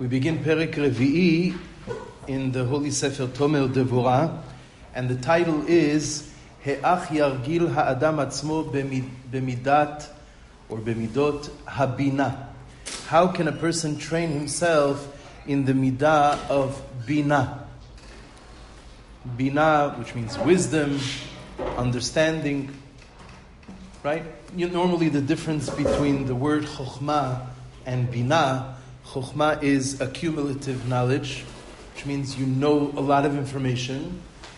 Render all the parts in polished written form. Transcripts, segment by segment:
We begin Perek Revi'i in the Holy Sefer Tomer Devorah, and the title is He'ach Yargil Ha'adam Atzmo Bemidat or Bemidot Habina. How can a person train himself in the midah of Bina? Bina, which means wisdom, understanding, right? Normally the difference between the word Chokhmah and Bina, Chokhmah is accumulative knowledge, which means you know a lot of information.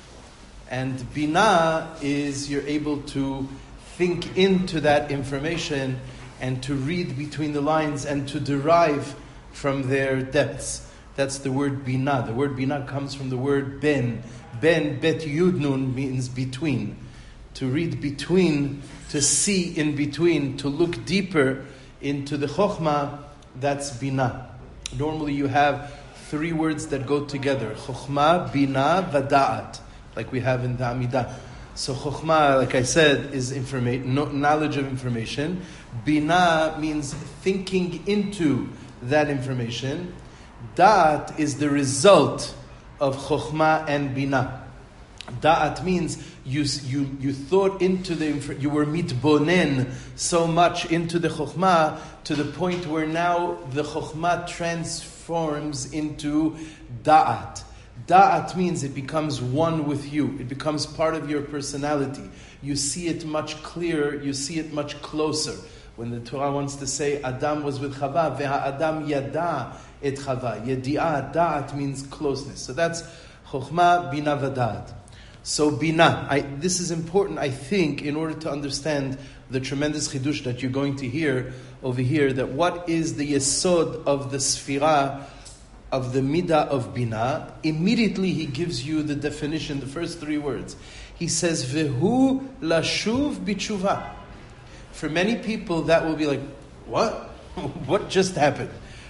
And Bina is you're able to think into that information and to read between the lines and to derive from their depths. That's the word Bina. The word Bina comes from the word Ben. Ben, Bet Yud Nun means between. To read between, to see in between, to look deeper into the Chokhmah, that's Bina. Normally you have three words that go together. Chokhmah, Bina, Vada'at, like we have in the Amidah. So Chokhmah, like I said, is knowledge of information. Bina means thinking into that information. Da'at is the result of Chokhmah and Bina. Da'at means you thought into you were mitbonen so much into the Chokhmah to the point where now the Chokhmah transforms into Da'at. Da'at means it becomes one with you. It becomes part of your personality. You see it much clearer. You see it much closer. When the Torah wants to say Adam was with Chava, ve'ha'adam yada et Chava. Yedi'ah, Da'at means closeness. So that's Chokhmah, Bina, Vada'at. So Bina, this is important, I think, in order to understand the tremendous chidush that you're going to hear over here, that what is the yesod of the sfirah, of the midah of Bina. Immediately he gives you the definition, the first three words. He says, Vehu lashuv b'tshuva. For many people that will be like, what? What just happened?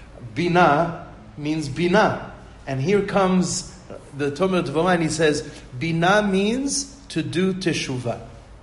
Bina means Bina. And here comes the Tomer Devorah, and he says, Bina means to do teshuvah.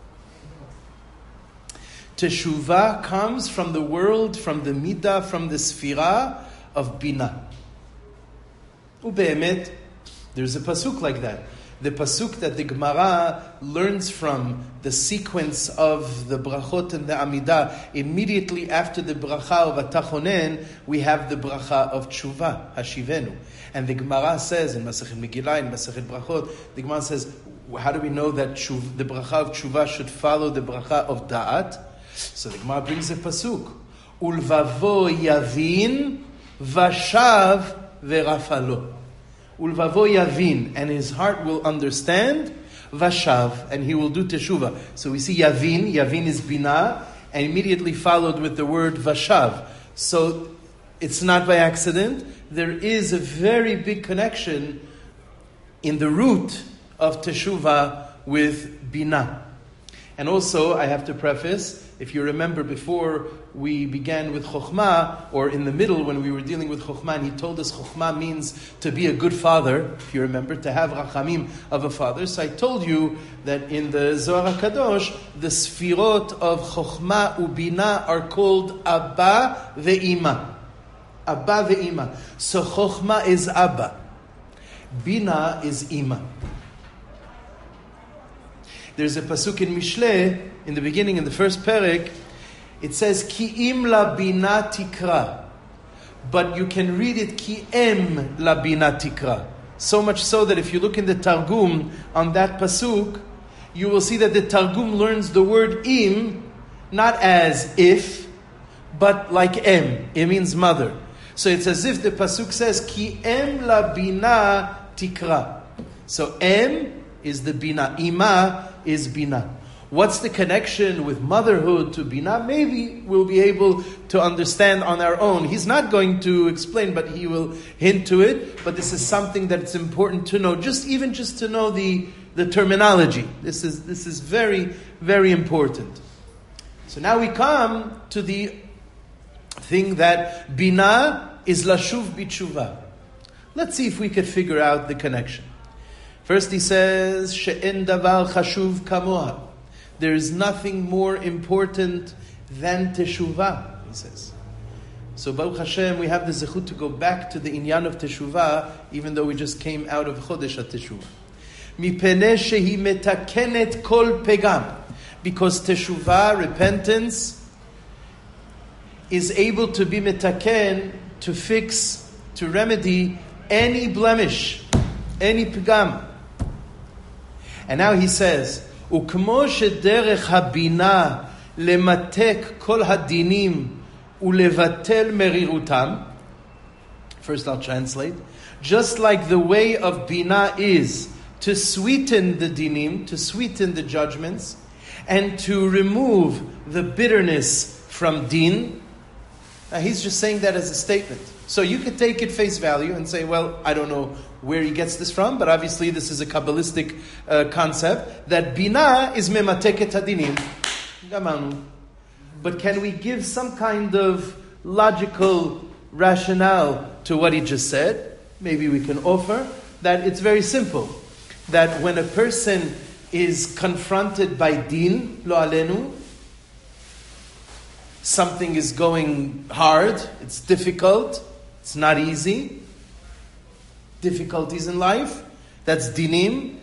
Teshuvah comes from the world, from the midah, from the sfirah of Bina. Ube'emet, there's a pasuk like that. The pasuk that the Gemara learns from the sequence of the brachot and the Amidah. Immediately after the bracha of Atachonen, we have the bracha of Tshuva, Hashivenu. And the Gemara says in Masechet Megillah, in Masechet Brachot, the Gemara says, how do we know that the bracha of Tshuva should follow the bracha of Da'at? So the Gemara brings a pasuk. Ulvavo yavin vashav verafalo. Ulvavo yavin, and his heart will understand, vashav, and he will do teshuvah. So we see yavin is bina, and immediately followed with the word vashav. So it's not by accident. There is a very big connection in the root of teshuvah with bina. And also, I have to preface, if you remember before we began with Chokhmah, or in the middle when we were dealing with Chokhmah, and he told us Chokhmah means to be a good father, if you remember, to have rachamim of a father. So I told you that in the Zohar HaKadosh, the sfirot of Chokhmah ubina are called Abba ve'ima. Abba ve'ima. So Chokhmah is Abba. Bina is Ima. There's a pasuk in Mishleh, in the beginning, in the first perek, it says, Ki im la bina tikra. But you can read it, Ki em la bina tikra. So much so that if you look in the Targum on that pasuk, you will see that the Targum learns the word im, not as if, but like em. It means mother. So it's as if the pasuk says, Ki em la bina tikra. So em is the bina. Ima is bina. What's the connection with motherhood to bina? Maybe we'll be able to understand on our own. He's not going to explain, but he will hint to it. But this is something that it's important to know. Just to know the terminology. This is very, very important. So now we come to the thing that bina is lashuv b'tshuva. Let's see if we could figure out the connection. First he says, She'en davar chashuv kamoha. There is nothing more important than teshuvah, he says. So Baruch Hashem, we have the zechut to go back to the inyan of Teshuvah, even though we just came out of Chodesh HaTeshuvah. Mipnei shehi metakenet kol pegam. Because Teshuvah, repentance, is able to be metaken, to fix, to remedy any blemish, any pegam. And now he says, Ukmo shederech habina lematek kol hadinim ulevatel merirutam. First I'll translate. Just like the way of bina is to sweeten the dinim, to sweeten the judgments, and to remove the bitterness from din. Now he's just saying that as a statement. So you could take it face value and say, well, I don't know where he gets this from, but obviously this is a Kabbalistic concept, that bina is memateket hadinim. Gamanu. But can we give some kind of logical rationale to what he just said? Maybe we can offer that it's very simple. That when a person is confronted by din, lo alenu, something is going hard, it's difficult, it's not easy, difficulties in life, that's dinim.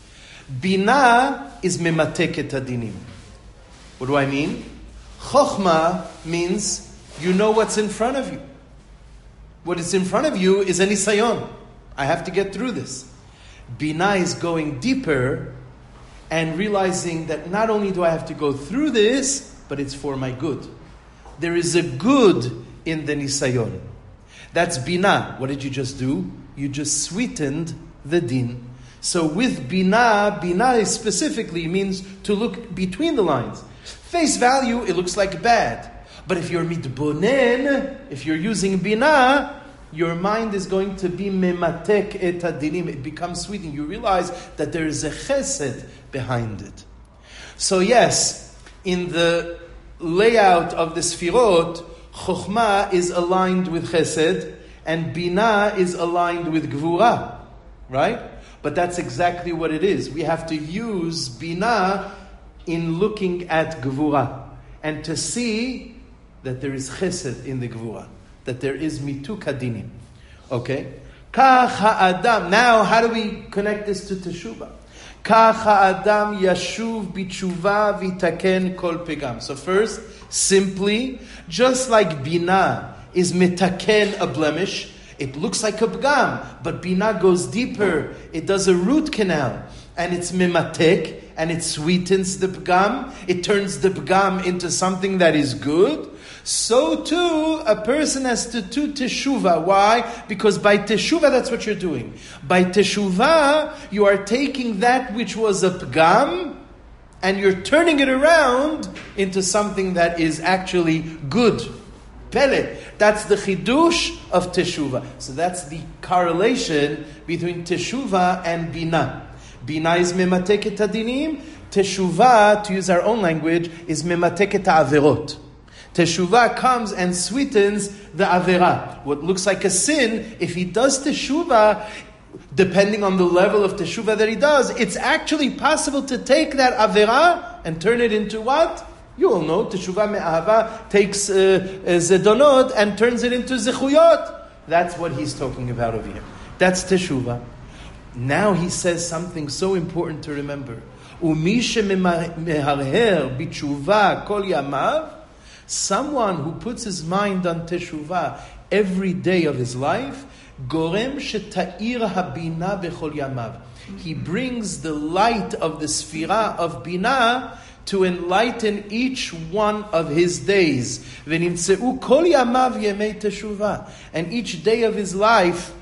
Bina is memateket hadinim. What do I mean? Chokhmah means you know what's in front of you. What is in front of you is an nisayon. I have to get through this. Bina is going deeper and realizing that not only do I have to go through this, but it's for my good. There is a good in the nisayon. That's bina. What did you just do? You just sweetened the din. So with bina, bina specifically means to look between the lines. Face value, it looks like bad. But if you're mitbonen, if you're using bina, your mind is going to be mematek et hadinim. It becomes sweet, and you realize that there is a chesed behind it. So yes, in the layout of the sfirot, chokhmah is aligned with chesed, and bina is aligned with gvura, right? But that's exactly what it is. We have to use bina in looking at gvura, and to see that there is chesed in the gvura, that there is mituk hadinim. Okay? Kach ha'adam. Now, how do we connect this to teshuvah? Kach ha'adam yashuv b'tshuva v'taken kol pegam. So first, simply, just like bina is mitaken, a blemish, it looks like a pegam, but bina goes deeper. It does a root canal, and it's mimatek, and it sweetens the pegam. It turns the pegam into something that is good. So too, a person has to do teshuvah. Why? Because by teshuvah, that's what you're doing. By teshuvah, you are taking that which was a pgam, and you're turning it around into something that is actually good. Pele. That's the chidush of teshuvah. So that's the correlation between teshuvah and bina. Bina is memateket hadinim. Teshuvah, to use our own language, is memateket ha'averot. Teshuvah comes and sweetens the avera. What looks like a sin, if he does teshuvah, depending on the level of teshuvah that he does, it's actually possible to take that avera and turn it into what? You all know, teshuvah me'ahava takes zedonot and turns it into zechuyot. That's what he's talking about over here. That's teshuvah. Now he says something so important to remember. Umi shemeharher b'tshuva kol yamav. Someone who puts his mind on teshuvah every day of his life, gorem sheta'ir habina bechol yamav. He brings the light of the sfira of bina to enlighten each one of his days. V'nimtzeu kol yamav yemei teshuvah. And each day of his life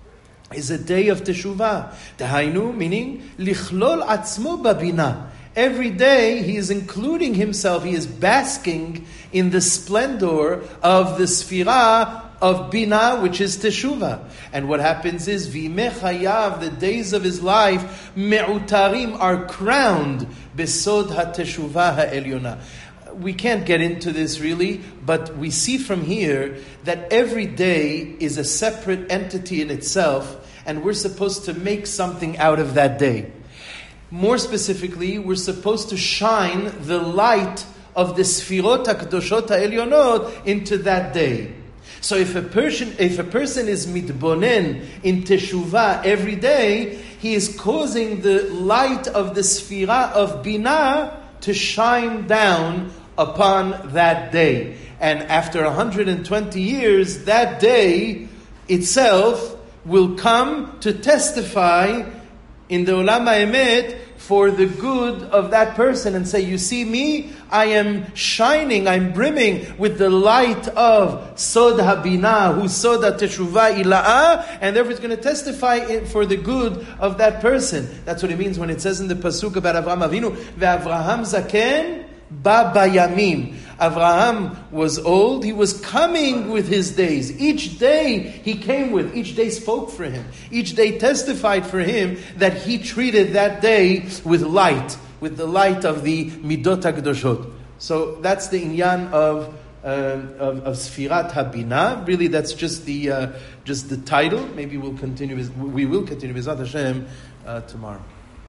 is a day of teshuvah. Dahainu, meaning lichlol atzmo babina. Every day he is including himself, he is basking in the splendor of the sfira of bina, which is teshuvah. And what happens is, v'imei chayav, the days of his life, me'utarim, are crowned, besod ha-teshuvah ha'elyona. We can't get into this really, but we see from here that every day is a separate entity in itself, and we're supposed to make something out of that day. More specifically, we're supposed to shine the light of the Sfirot HaKadoshot HaElyonot into that day. So if a person is mitbonen in teshuvah every day, he is causing the light of the sfira of binah to shine down upon that day. And after 120 years, that day itself will come to testify in the Olam HaEmet for the good of that person and say, you see me, I am shining, I'm brimming with the light of Sod HaBinah, who's Sod HaTeshuvah Ila'ah, and therefore it's going to testify for the good of that person. That's what it means when it says in the Pasuk about Avraham Avinu, Ve'Avraham Zaken Ba Bayamim. Avraham was old, he was coming with his days. Each day he came with, each day spoke for him. Each day testified for him that he treated that day with light, with the light of the Midot HaKadoshot. So that's the inyan of Sfirat HaBinah. Really, that's just the title. Maybe we will continue B'ezrat Hashem tomorrow.